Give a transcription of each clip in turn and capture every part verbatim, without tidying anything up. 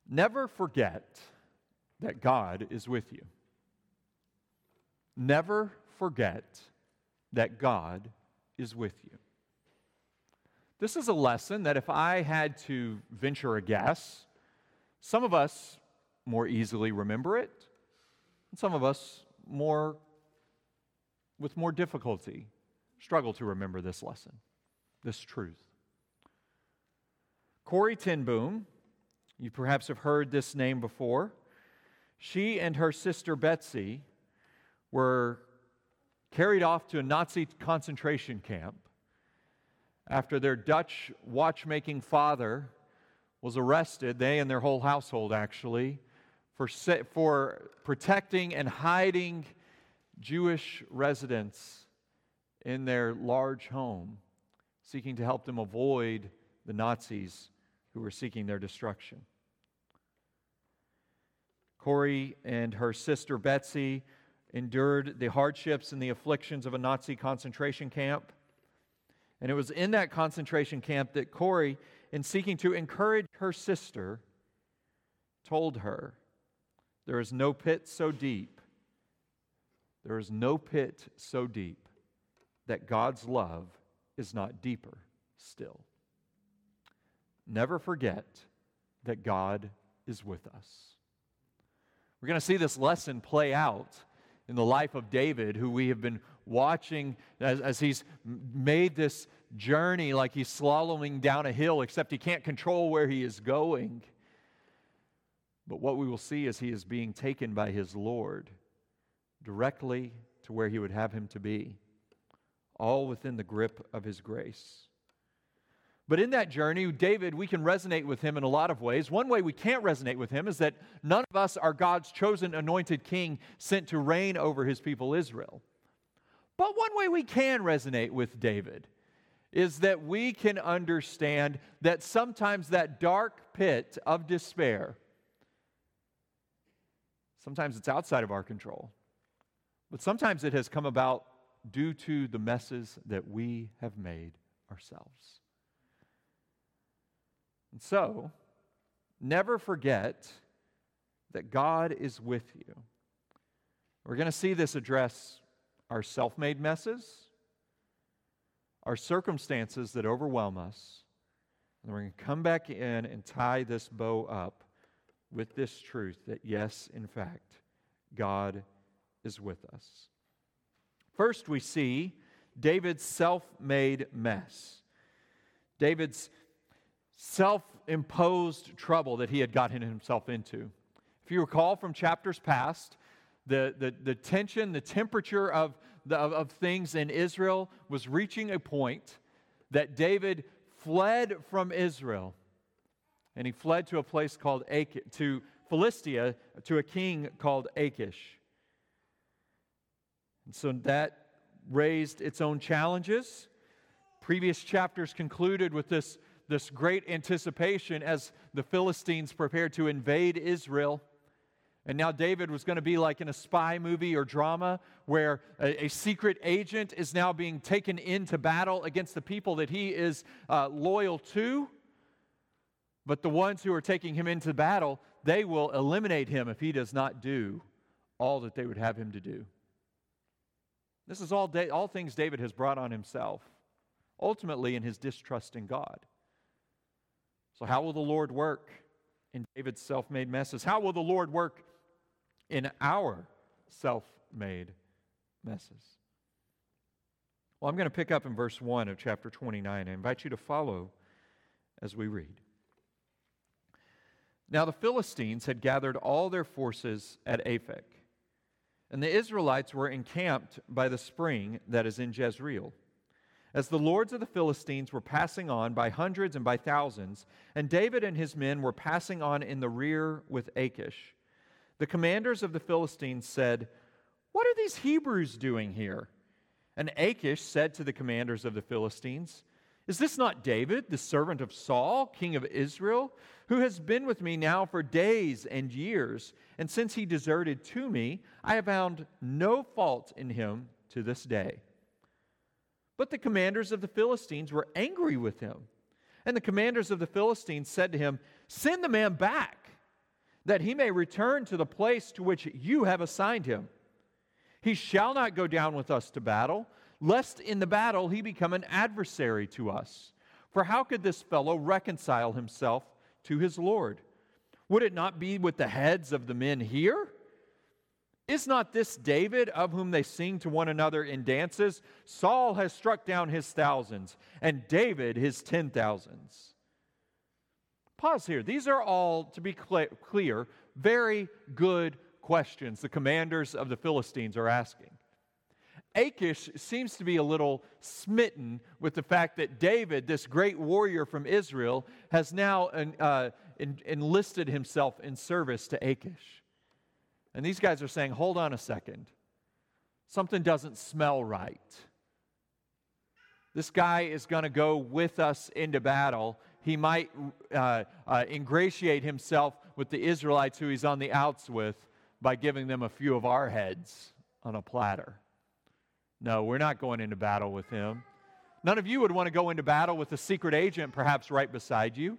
Never forget that God is with you. Never forget that God is with you. This is a lesson that if I had to venture a guess, some of us more easily remember it, and some of us more with more difficulty struggle to remember this lesson, this truth. Corrie ten Boom, you perhaps have heard this name before. She and her sister Betsy were carried off to a Nazi concentration camp after their Dutch watchmaking father was arrested, they and their whole household actually, for, for protecting and hiding Jewish residents in their large home, seeking to help them avoid the Nazis who were seeking their destruction. Corrie and her sister Betsy endured the hardships and the afflictions of a Nazi concentration camp. And it was in that concentration camp that Corrie, in seeking to encourage her sister, told her, "There is no pit so deep, there is no pit so deep that God's love is not deeper still." Never forget that God is with us. We're going to see this lesson play out in the life of David, who we have been watching as, as he's made this journey like he's slaloming down a hill, except he can't control where he is going. But what we will see is he is being taken by his Lord directly to where he would have him to be, all within the grip of his grace. But in that journey, David, we can resonate with him in a lot of ways. One way we can't resonate with him is that none of us are God's chosen anointed king sent to reign over his people Israel. But one way we can resonate with David is that we can understand that sometimes that dark pit of despair, sometimes it's outside of our control, but sometimes it has come about due to the messes that we have made ourselves. And so, never forget that God is with you. We're going to see this address our self-made messes, our circumstances that overwhelm us, and we're going to come back in and tie this bow up with this truth that yes, in fact, God is with us. First, we see David's self-made mess. David's self-imposed trouble that he had gotten himself into. If you recall from chapters past, the, the, the tension, the temperature of, the, of, of things in Israel was reaching a point that David fled from Israel. And he fled to a place called Achish, to Philistia, to a king called Achish. And so that raised its own challenges. Previous chapters concluded with this This great anticipation as the Philistines prepared to invade Israel. And now David was going to be like in a spy movie or drama where a, a secret agent is now being taken into battle against the people that he is uh, loyal to. But the ones who are taking him into battle, they will eliminate him if he does not do all that they would have him to do. This is all, da- all things David has brought on himself, ultimately in his distrust in God. So how will the Lord work in David's self-made messes? How will the Lord work in our self-made messes? Well, I'm going to pick up in verse one of chapter twenty-nine. I invite you to follow as we read. Now the Philistines had gathered all their forces at Aphek, and the Israelites were encamped by the spring that is in Jezreel. As the lords of the Philistines were passing on by hundreds and by thousands, and David and his men were passing on in the rear with Achish, the commanders of the Philistines said, "What are these Hebrews doing here?" And Achish said to the commanders of the Philistines, "Is this not David, the servant of Saul, king of Israel, who has been with me now for days and years? And since he deserted to me, I have found no fault in him to this day." But the commanders of the Philistines were angry with him. And the commanders of the Philistines said to him, "Send the man back, that he may return to the place to which you have assigned him. He shall not go down with us to battle, lest in the battle he become an adversary to us. For how could this fellow reconcile himself to his Lord? Would it not be with the heads of the men here? Is not this David, of whom they sing to one another in dances? Saul has struck down his thousands, and David his ten thousands. Pause here. These are all, to be clear, very good questions the commanders of the Philistines are asking. Achish seems to be a little smitten with the fact that David, this great warrior from Israel, has now uh, enlisted himself in service to Achish. And these guys are saying, hold on a second. Something doesn't smell right. This guy is going to go with us into battle. He might uh, uh, ingratiate himself with the Israelites who he's on the outs with by giving them a few of our heads on a platter. No, we're not going into battle with him. None of you would want to go into battle with a secret agent perhaps right beside you.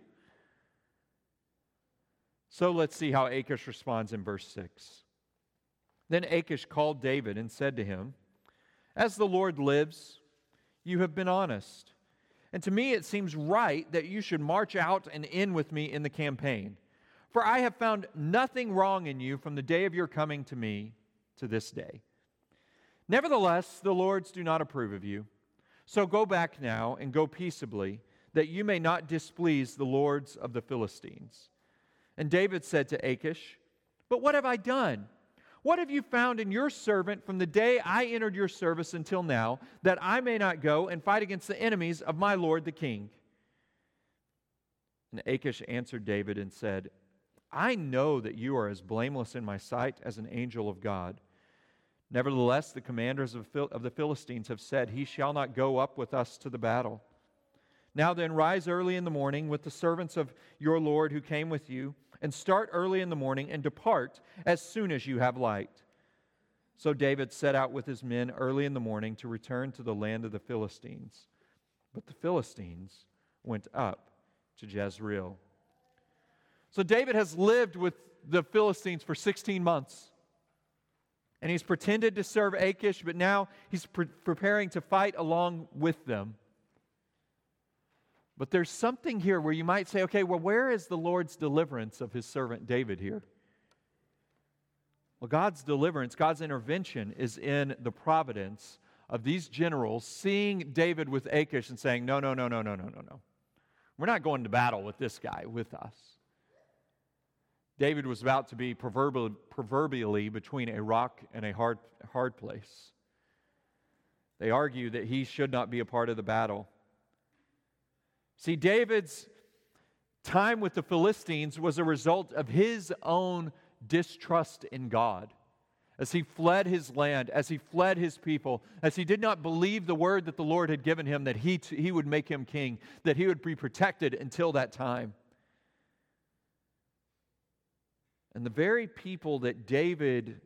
So let's see how Achish responds in verse six. Then Achish called David and said to him, "As the Lord lives, you have been honest. And to me it seems right that you should march out and in with me in the campaign. For I have found nothing wrong in you from the day of your coming to me to this day. Nevertheless, the lords do not approve of you. So go back now and go peaceably, that you may not displease the lords of the Philistines." And David said to Achish, "But what have I done? What have you found in your servant from the day I entered your service until now, that I may not go and fight against the enemies of my lord the king?" And Achish answered David and said, "I know that you are as blameless in my sight as an angel of God. Nevertheless, the commanders of the Philistines have said, 'He shall not go up with us to the battle.' Now then, rise early in the morning with the servants of your Lord who came with you, and start early in the morning and depart as soon as you have light." So David set out with his men early in the morning to return to the land of the Philistines. But the Philistines went up to Jezreel. So David has lived with the Philistines for sixteen months. And he's pretended to serve Achish, but now he's pre- preparing to fight along with them. But there's something here where you might say, okay, well, where is the Lord's deliverance of his servant David here? Well, God's deliverance, God's intervention is in the providence of these generals seeing David with Achish and saying, no, no, no, no, no, no, no, no. We're not going to battle with this guy with us. David was about to be proverbially, proverbially between a rock and a hard, hard place. They argue that he should not be a part of the battle. See, David's time with the Philistines was a result of his own distrust in God. As he fled his land, as he fled his people, as he did not believe the word that the Lord had given him, that he, t- he would make him king, that he would be protected until that time. And the very people that David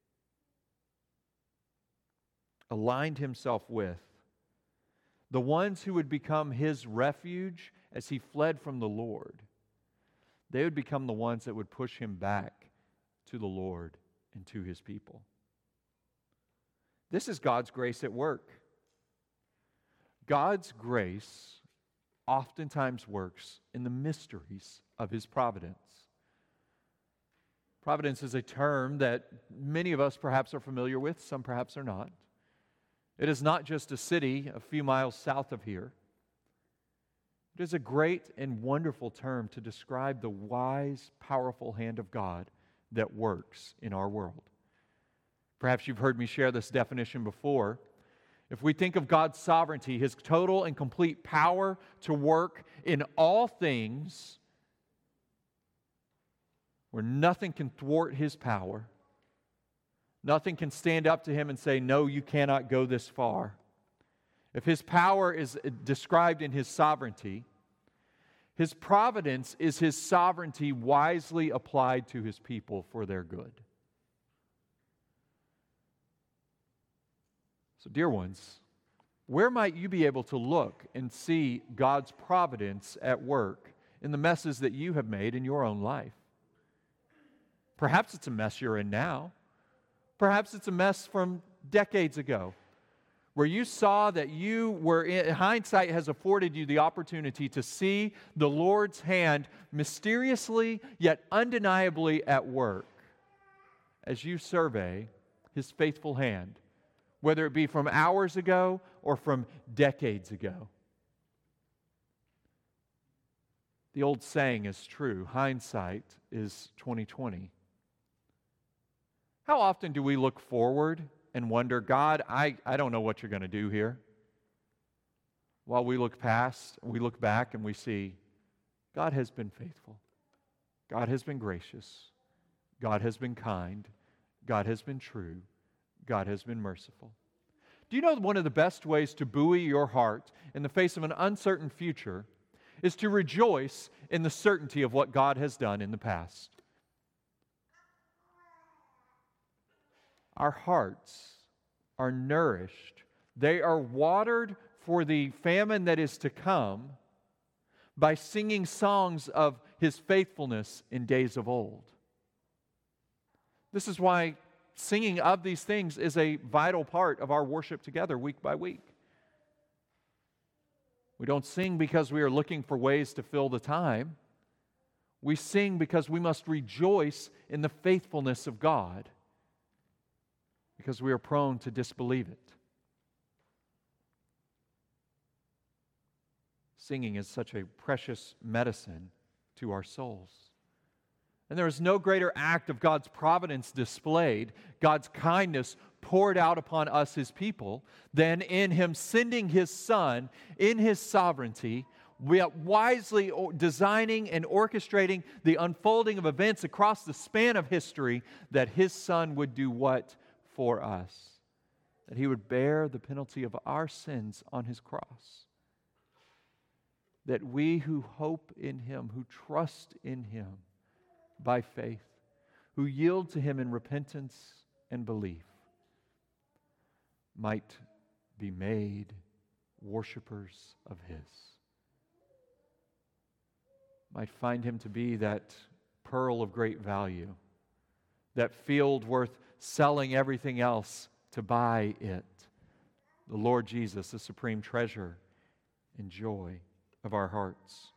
aligned himself with, the ones who would become his refuge as he fled from the Lord, they would become the ones that would push him back to the Lord and to his people. This is God's grace at work. God's grace oftentimes works in the mysteries of his providence. Providence is a term that many of us perhaps are familiar with, some perhaps are not. It is not just a city a few miles south of here. It is a great and wonderful term to describe the wise, powerful hand of God that works in our world. Perhaps you've heard me share this definition before. If we think of God's sovereignty, His total and complete power to work in all things, where nothing can thwart His power, nothing can stand up to Him and say, no, you cannot go this far. If His power is described in His sovereignty, His providence is His sovereignty wisely applied to His people for their good. So, dear ones, where might you be able to look and see God's providence at work in the messes that you have made in your own life? Perhaps it's a mess you're in now. Perhaps it's a mess from decades ago, where you saw that you were in, hindsight has afforded you the opportunity to see the Lord's hand mysteriously yet undeniably at work as you survey His faithful hand, whether it be from hours ago or from decades ago. The old saying is true, hindsight is twenty twenty. How often do we look forward and wonder, God, I, I don't know what you're going to do here? While we look past, we look back and we see, God has been faithful. God has been gracious. God has been kind. God has been true. God has been merciful. Do you know one of the best ways to buoy your heart in the face of an uncertain future is to rejoice in the certainty of what God has done in the past? Our hearts are nourished. They are watered for the famine that is to come by singing songs of His faithfulness in days of old. This is why singing of these things is a vital part of our worship together week by week. We don't sing because we are looking for ways to fill the time. We sing because we must rejoice in the faithfulness of God, because we are prone to disbelieve it. Singing is such a precious medicine to our souls. And there is no greater act of God's providence displayed, God's kindness poured out upon us, His people, than in Him sending His Son in His sovereignty, wisely designing and orchestrating the unfolding of events across the span of history, that His Son would do what for us? That He would bear the penalty of our sins on His cross. That we who hope in Him, who trust in Him by faith, who yield to Him in repentance and belief, might be made worshipers of His. Might find Him to be that pearl of great value, that field worth selling everything else to buy it. The Lord Jesus, the supreme treasure and joy of our hearts.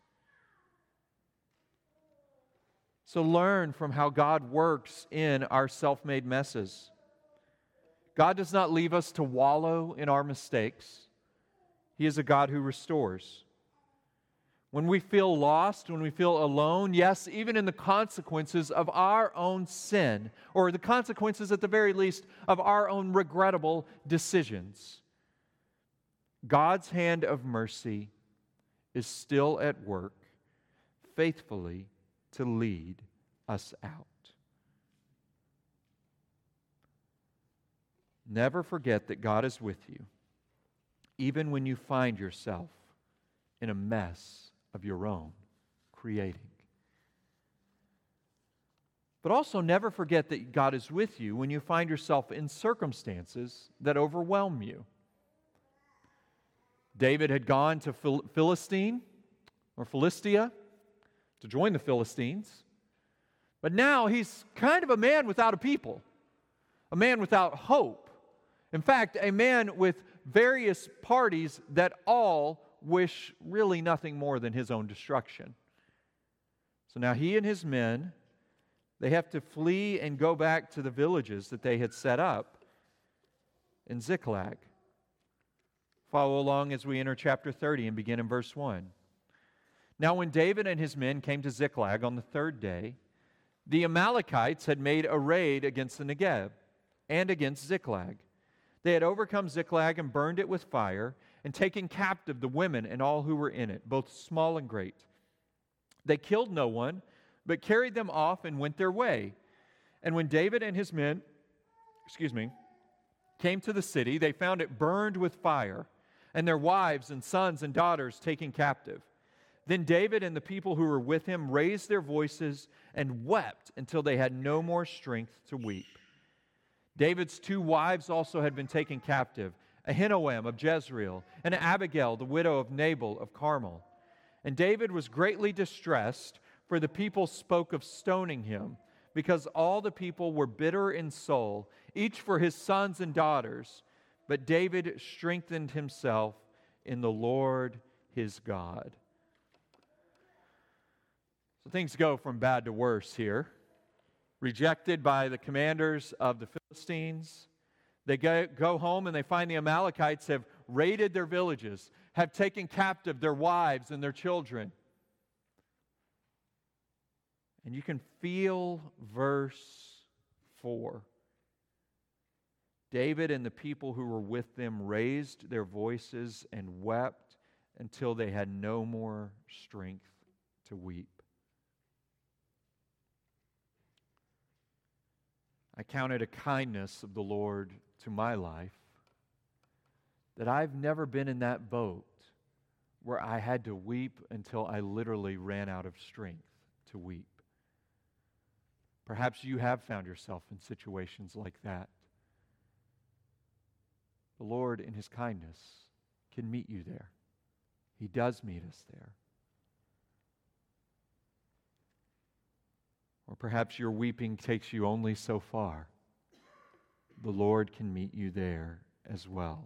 So learn from how God works in our self-made messes. God does not leave us to wallow in our mistakes. He is a God who restores. When we feel lost, when we feel alone, yes, even in the consequences of our own sin, or the consequences at the very least of our own regrettable decisions, God's hand of mercy is still at work, faithfully to lead us out. Never forget that God is with you, even when you find yourself in a mess of your own creating. But also never forget that God is with you when you find yourself in circumstances that overwhelm you. David had gone to Phil- Philistine or Philistia to join the Philistines, but now he's kind of a man without a people, a man without hope. In fact, a man with various parties that all wish really nothing more than his own destruction. So now he and his men, they have to flee and go back to the villages that they had set up in Ziklag. Follow along as we enter chapter thirty and begin in verse one. Now when David and his men came to Ziklag on the third day, the Amalekites had made a raid against the Negev and against Ziklag. They had overcome Ziklag and burned it with fire, and taken captive the women and all who were in it, both small and great. They killed no one, but carried them off and went their way. And when David and his men, excuse me, came to the city, they found it burned with fire, and their wives and sons and daughters taken captive. Then David and the people who were with him raised their voices and wept until they had no more strength to weep. David's two wives also had been taken captive, Ahinoam of Jezreel, and Abigail, the widow of Nabal of Carmel. And David was greatly distressed, for the people spoke of stoning him, because all the people were bitter in soul, each for his sons and daughters. But David strengthened himself in the Lord his God. So things go from bad to worse here. Rejected by the commanders of the Philistines. They go, go home and they find the Amalekites have raided their villages, have taken captive their wives and their children. And you can feel verse four. David and the people who were with them raised their voices and wept until they had no more strength to weep. I count it a kindness of the Lord to my life that I've never been in that boat where I had to weep until I literally ran out of strength to weep. Perhaps you have found yourself in situations like that. The Lord, in His kindness, can meet you there. He does meet us there. Or perhaps your weeping takes you only so far. The Lord can meet you there as well.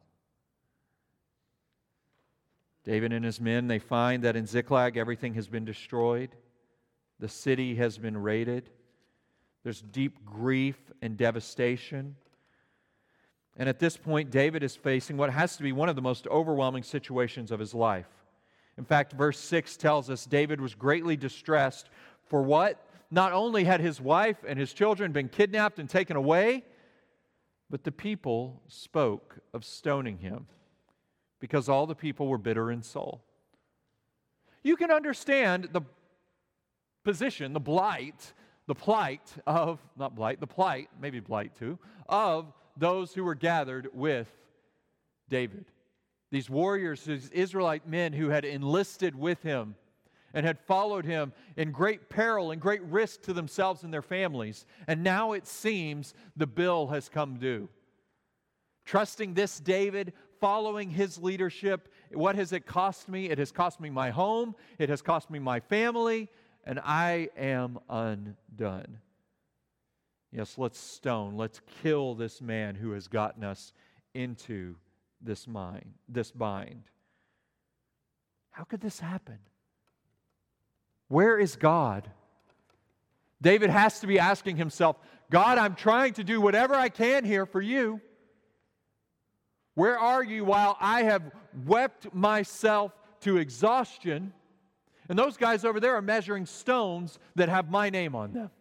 David and his men, they find that in Ziklag everything has been destroyed. The city has been raided. There's deep grief and devastation. And at this point, David is facing what has to be one of the most overwhelming situations of his life. In fact, verse six tells us David was greatly distressed for what? Not only had his wife and his children been kidnapped and taken away, but the people spoke of stoning him because all the people were bitter in soul. You can understand the position, the blight, the plight of, not blight, the plight, maybe blight too, of those who were gathered with David. These warriors, these Israelite men who had enlisted with him and had followed him in great peril and great risk to themselves and their families. And now it seems the bill has come due. Trusting this David, following his leadership, what has it cost me? It has cost me my home. It has cost me my family. And I am undone. Yes, let's stone, let's kill this man who has gotten us into this mind, this bind. How could this happen? Where is God? David has to be asking himself, God, I'm trying to do whatever I can here for you. Where are you while I have wept myself to exhaustion? And those guys over there are measuring stones that have my name on them.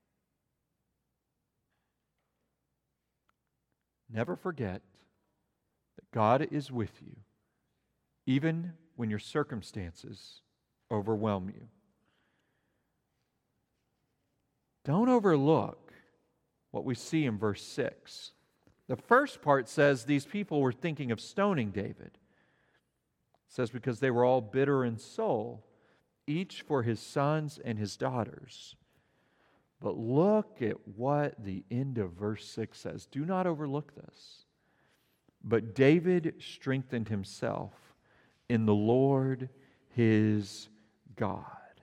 Never forget that God is with you, even when your circumstances overwhelm you. Don't overlook what we see in verse six. The first part says these people were thinking of stoning David. It says because they were all bitter in soul, each for his sons and his daughters. But look at what the end of verse six says. Do not overlook this. But David strengthened himself in the Lord his God.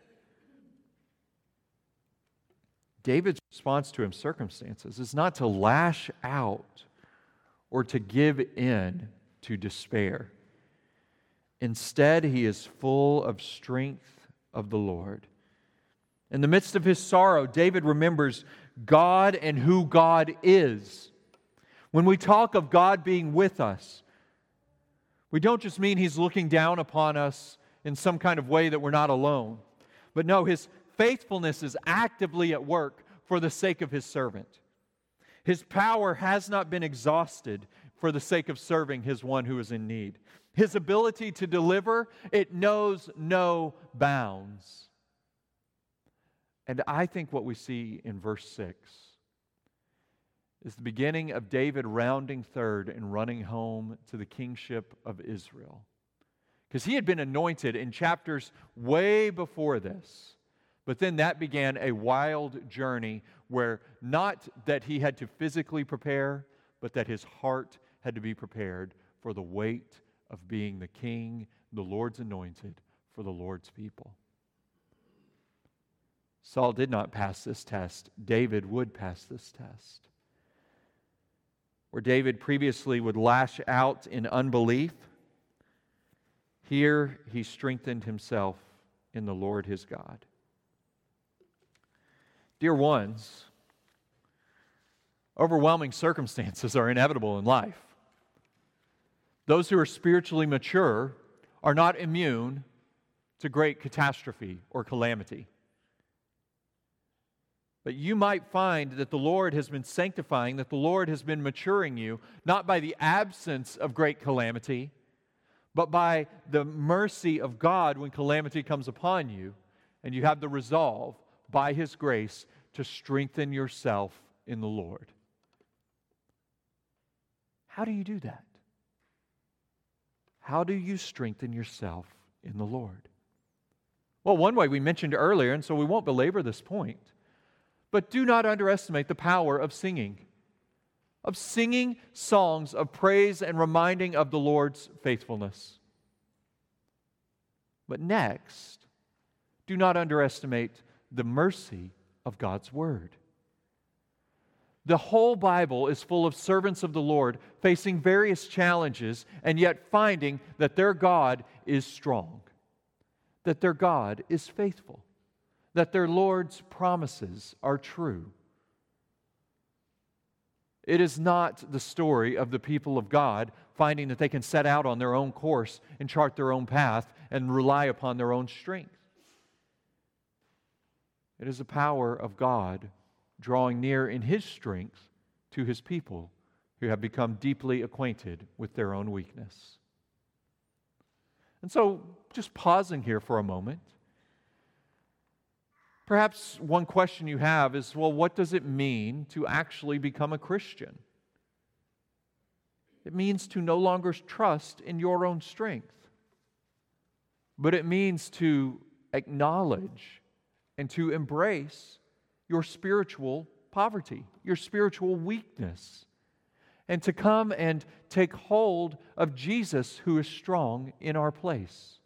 David's response to his circumstances is not to lash out or to give in to despair. Instead, he is full of strength of the Lord. In the midst of his sorrow, David remembers God and who God is. When we talk of God being with us, we don't just mean He's looking down upon us in some kind of way that we're not alone. But no, His faithfulness is actively at work for the sake of His servant. His power has not been exhausted for the sake of serving His one who is in need. His ability to deliver, it knows no bounds. And I think what we see in verse six is the beginning of David rounding third and running home to the kingship of Israel. Because he had been anointed in chapters way before this. But then that began a wild journey where not that he had to physically prepare, but that his heart had to be prepared for the weight of being the king, the Lord's anointed, for the Lord's people. Saul did not pass this test. David would pass this test. Where David previously would lash out in unbelief, here he strengthened himself in the Lord his God. Dear ones, overwhelming circumstances are inevitable in life. Those who are spiritually mature are not immune to great catastrophe or calamity. But you might find that the Lord has been sanctifying, that the Lord has been maturing you, not by the absence of great calamity, but by the mercy of God when calamity comes upon you, and you have the resolve, by His grace, to strengthen yourself in the Lord. How do you do that? How do you strengthen yourself in the Lord? Well, one way we mentioned earlier, and so we won't belabor this point, but do not underestimate the power of singing, of singing songs of praise and reminding of the Lord's faithfulness. But next, do not underestimate the mercy of God's Word. The whole Bible is full of servants of the Lord facing various challenges and yet finding that their God is strong, that their God is faithful, that their Lord's promises are true. It is not the story of the people of God finding that they can set out on their own course and chart their own path and rely upon their own strength. It is the power of God drawing near in His strength to His people who have become deeply acquainted with their own weakness. And so, just pausing here for a moment, perhaps one question you have is, well, what does it mean to actually become a Christian? It means to no longer trust in your own strength, but it means to acknowledge and to embrace your spiritual poverty, your spiritual weakness, and to come and take hold of Jesus who is strong in our place.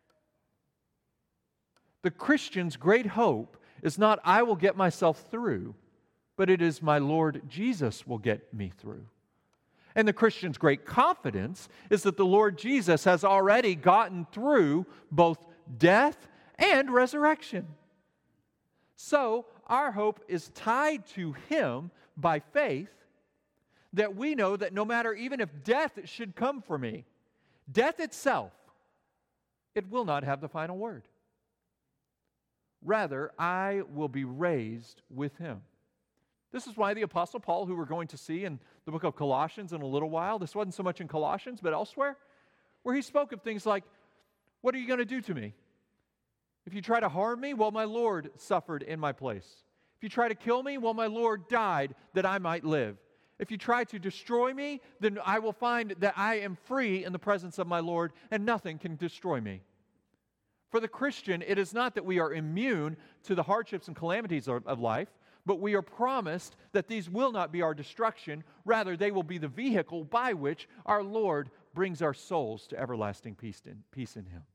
The Christian's great hope is not, I will get myself through, but it is my Lord Jesus will get me through. And the Christian's great confidence is that the Lord Jesus has already gotten through both death and resurrection. So, our hope is tied to Him by faith, that we know that no matter even if death should come for me, death itself, it will not have the final word. Rather, I will be raised with Him. This is why the Apostle Paul, who we're going to see in the book of Colossians in a little while, this wasn't so much in Colossians, but elsewhere, where he spoke of things like, what are you going to do to me? If you try to harm me, well, my Lord suffered in my place. If you try to kill me, well, my Lord died that I might live. If you try to destroy me, then I will find that I am free in the presence of my Lord, and nothing can destroy me. For the Christian, it is not that we are immune to the hardships and calamities of, of life, but we are promised that these will not be our destruction. Rather, they will be the vehicle by which our Lord brings our souls to everlasting peace in, peace in Him.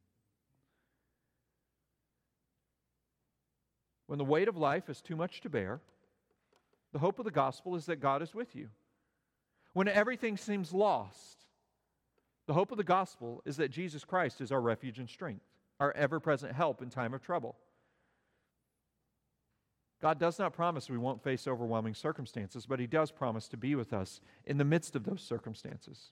When the weight of life is too much to bear, the hope of the gospel is that God is with you. When everything seems lost, the hope of the gospel is that Jesus Christ is our refuge and strength, our ever-present help in time of trouble. God does not promise we won't face overwhelming circumstances, but He does promise to be with us in the midst of those circumstances.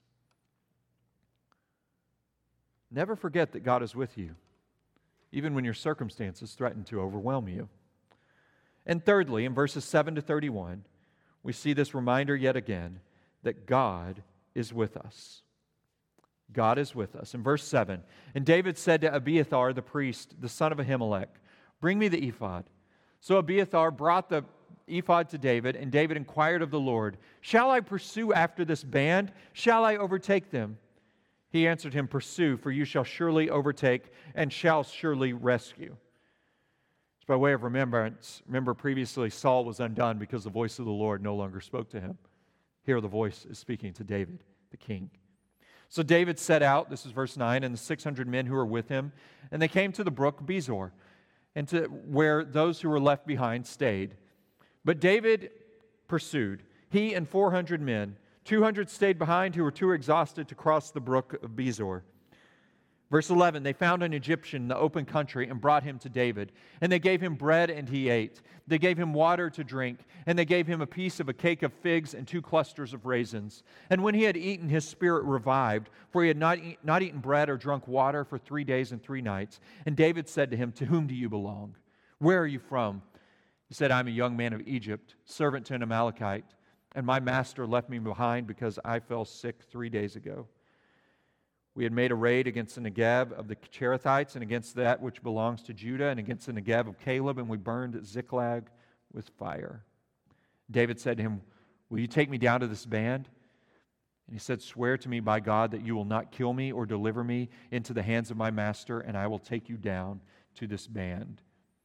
Never forget that God is with you, even when your circumstances threaten to overwhelm you. And thirdly, in verses seven to thirty-one, we see this reminder yet again that God is with us. God is with us. In verse seven, and David said to Abiathar the priest, the son of Ahimelech, bring me the ephod. So Abiathar brought the ephod to David, and David inquired of the Lord, shall I pursue after this band? Shall I overtake them? He answered him, pursue, for you shall surely overtake and shall surely rescue. It's by way of remembrance. Remember previously Saul was undone because the voice of the Lord no longer spoke to him. Here the voice is speaking to David, the king. So David set out, this is verse nine, and the six hundred men who were with him, and they came to the brook Bezor. and to where those who were left behind stayed. But David pursued, he and four hundred men. two hundred stayed behind who were too exhausted to cross the brook of Besor. Verse eleven, they found an Egyptian in the open country and brought him to David. And they gave him bread and he ate. They gave him water to drink. And they gave him a piece of a cake of figs and two clusters of raisins. And when he had eaten, his spirit revived, for he had not, eat, not eaten bread or drunk water for three days and three nights. And David said to him, "To whom do you belong? Where are you from?" He said, "I'm a young man of Egypt, servant to an Amalekite. And my master left me behind because I fell sick three days ago. We had made a raid against the Negeb of the Cherethites and against that which belongs to Judah and against the Negeb of Caleb, and we burned Ziklag with fire." David said to him, "Will you take me down to this band?" And he said, "Swear to me by God that you will not kill me or deliver me into the hands of my master, and I will take you down to this band."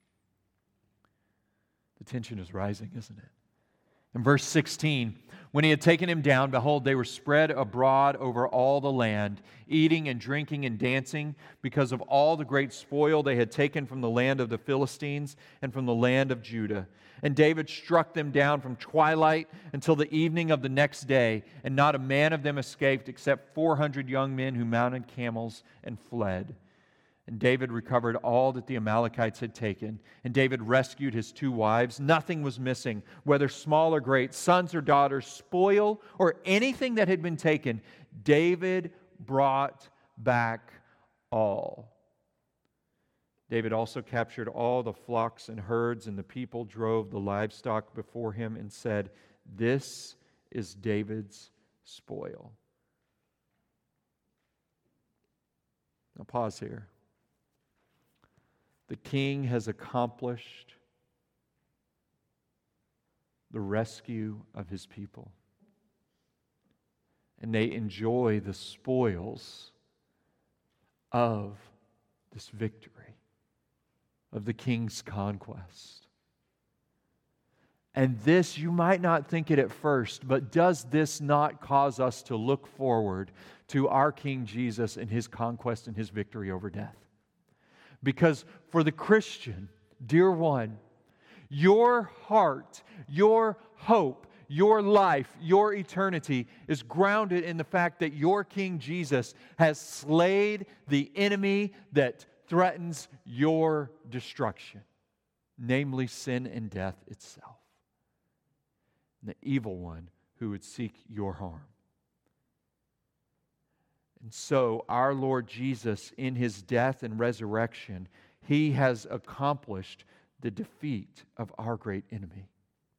The tension is rising, isn't it? In verse sixteen, when he had taken him down, behold, they were spread abroad over all the land, eating and drinking and dancing, because of all the great spoil they had taken from the land of the Philistines and from the land of Judah. And David struck them down from twilight until the evening of the next day, and not a man of them escaped except four hundred young men who mounted camels and fled. And David recovered all that the Amalekites had taken. And David rescued his two wives. Nothing was missing, whether small or great, sons or daughters, spoil or anything that had been taken. David brought back all. David also captured all the flocks and herds, and the people drove the livestock before him and said, "This is David's spoil." Now pause here. The king has accomplished the rescue of his people. And they enjoy the spoils of this victory, of the king's conquest. And this, you might not think it at first, but does this not cause us to look forward to our King Jesus and his conquest and his victory over death? Because for the Christian, dear one, your heart, your hope, your life, your eternity is grounded in the fact that your King Jesus has slayed the enemy that threatens your destruction, namely sin and death itself, and the evil one who would seek your harm. And so, our Lord Jesus, in his death and resurrection, he has accomplished the defeat of our great enemy.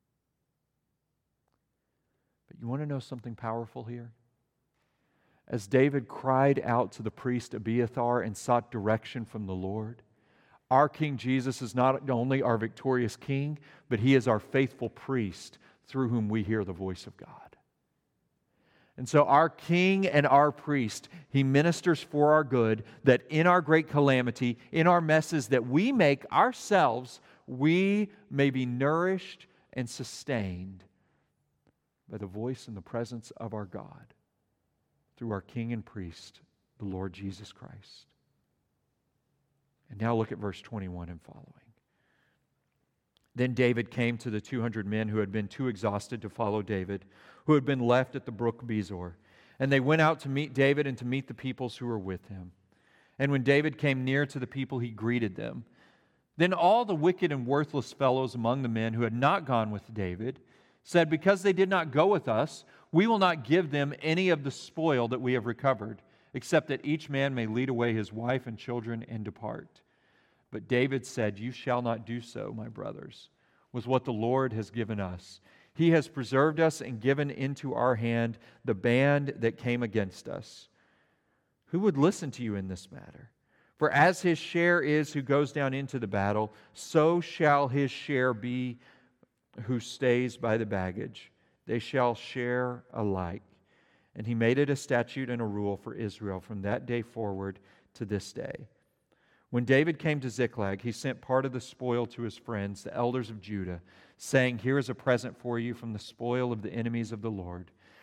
But you want to know something powerful here? As David cried out to the priest Abiathar and sought direction from the Lord, our King Jesus is not only our victorious King, but he is our faithful priest through whom we hear the voice of God. And so our King and our priest, he ministers for our good, that in our great calamity, in our messes that we make ourselves, we may be nourished and sustained by the voice and the presence of our God through our King and priest, the Lord Jesus Christ. And now look at verse twenty-one and following. Then David came to the two hundred men who had been too exhausted to follow David, who had been left at the brook Besor. And they went out to meet David and to meet the peoples who were with him. And when David came near to the people, he greeted them. Then all the wicked and worthless fellows among the men who had not gone with David said, "Because they did not go with us, we will not give them any of the spoil that we have recovered, except that each man may lead away his wife and children and depart." But David said, "You shall not do so, my brothers, with what the Lord has given us. He has preserved us and given into our hand the band that came against us. Who would listen to you in this matter? For as his share is who goes down into the battle, so shall his share be who stays by the baggage. They shall share alike." And he made it a statute and a rule for Israel from that day forward to this day. When David came to Ziklag, he sent part of the spoil to his friends, the elders of Judah, saying, "Here is a present for you from the spoil of the enemies of the Lord."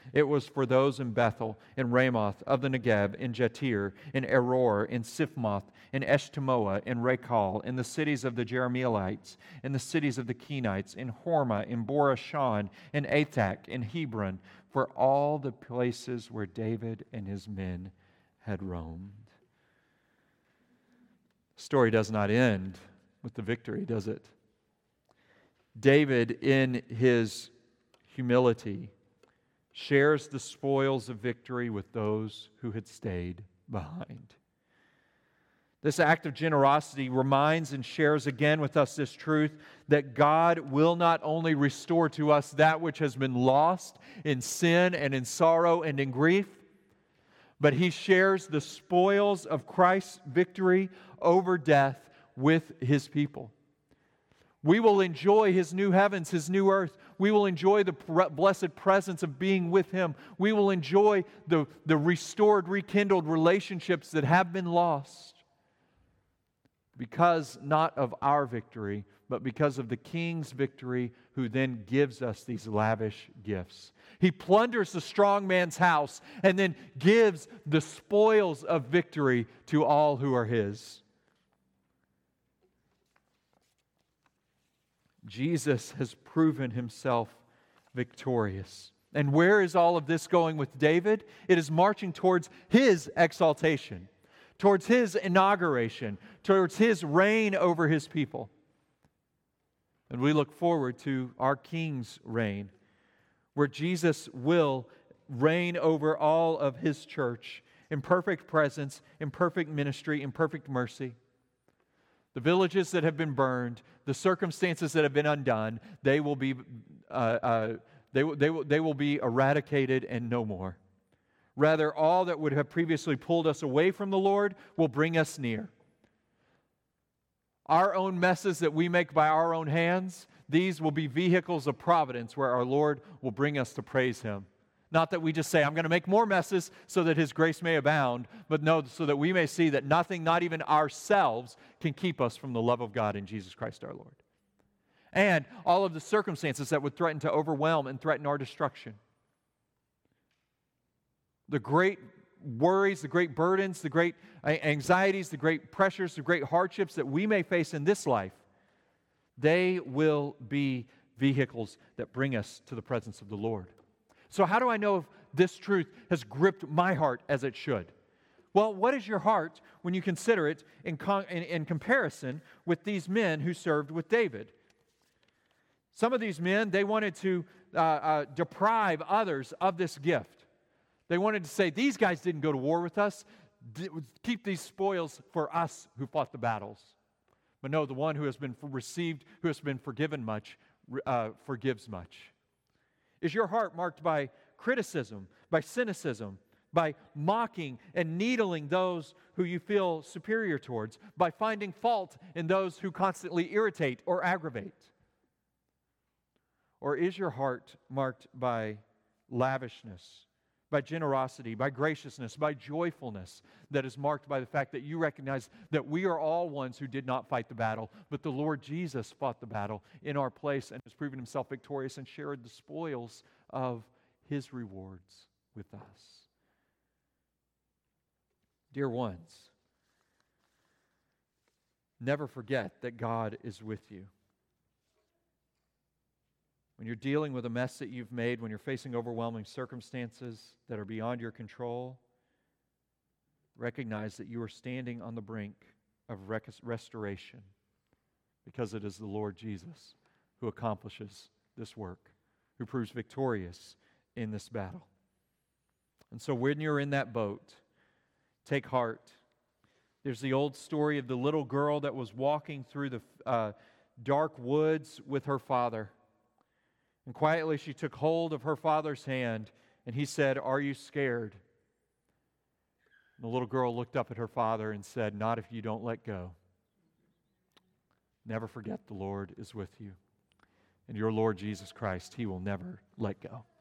It was for those in Bethel, in Ramoth of the Negeb, in Jatir, in Eror, in Siphmoth, in Eshtemoa, in Rechal, in the cities of the Jerahmeelites, in the cities of the Kenites, in Hormah, in Borashan, in Athak, in Hebron, for all the places where David and his men had roamed. The story does not end with the victory, does it? David, in his humility, shares the spoils of victory with those who had stayed behind. This act of generosity reminds and shares again with us this truth that God will not only restore to us that which has been lost in sin and in sorrow and in grief, but He shares the spoils of Christ's victory over death with His people. We will enjoy His new heavens, His new earth. We will enjoy the blessed presence of being with Him. We will enjoy the, the restored, rekindled relationships that have been lost. Because not of our victory, but because of the King's victory, who then gives us these lavish gifts. He plunders the strong man's house and then gives the spoils of victory to all who are His. Jesus has proven Himself victorious. And where is all of this going with David? It is marching towards His exaltation, towards His inauguration, towards His reign over His people. And we look forward to our King's reign, where Jesus will reign over all of His church in perfect presence, in perfect ministry, in perfect mercy. The villages that have been burned, the circumstances that have been undone, they will be, uh, uh, they, they, will, they will be eradicated and no more. Rather, all that would have previously pulled us away from the Lord will bring us near. Our own messes that we make by our own hands, these will be vehicles of providence where our Lord will bring us to praise Him. Not that we just say, I'm going to make more messes so that His grace may abound, but no, so that we may see that nothing, not even ourselves, can keep us from the love of God in Jesus Christ our Lord. And all of the circumstances that would threaten to overwhelm and threaten our destruction. The great worries, the great burdens, the great anxieties, the great pressures, the great hardships that we may face in this life, they will be vehicles that bring us to the presence of the Lord. So how do I know if this truth has gripped my heart as it should? Well, what is your heart when you consider it in, con- in, in comparison with these men who served with David? Some of these men, they wanted to uh, uh, deprive others of this gift. They wanted to say, these guys didn't go to war with us. D- keep these spoils for us who fought the battles. But no, the one who has been received, who has been forgiven much, uh, forgives much. Is your heart marked by criticism, by cynicism, by mocking and needling those who you feel superior towards, by finding fault in those who constantly irritate or aggravate? Or is your heart marked by lavishness, by generosity, by graciousness, by joyfulness, that is marked by the fact that you recognize that we are all ones who did not fight the battle, but the Lord Jesus fought the battle in our place and has proven Himself victorious and shared the spoils of His rewards with us? Dear ones, never forget that God is with you. When you're dealing with a mess that you've made, when you're facing overwhelming circumstances that are beyond your control, recognize that you are standing on the brink of rec- restoration because it is the Lord Jesus who accomplishes this work, who proves victorious in this battle. And so when you're in that boat, take heart. There's the old story of the little girl that was walking through the uh, dark woods with her father. And quietly she took hold of her father's hand, and he said, "Are you scared?" And the little girl looked up at her father and said, "Not if you don't let go." Never forget the Lord is with you. And your Lord Jesus Christ, He will never let go.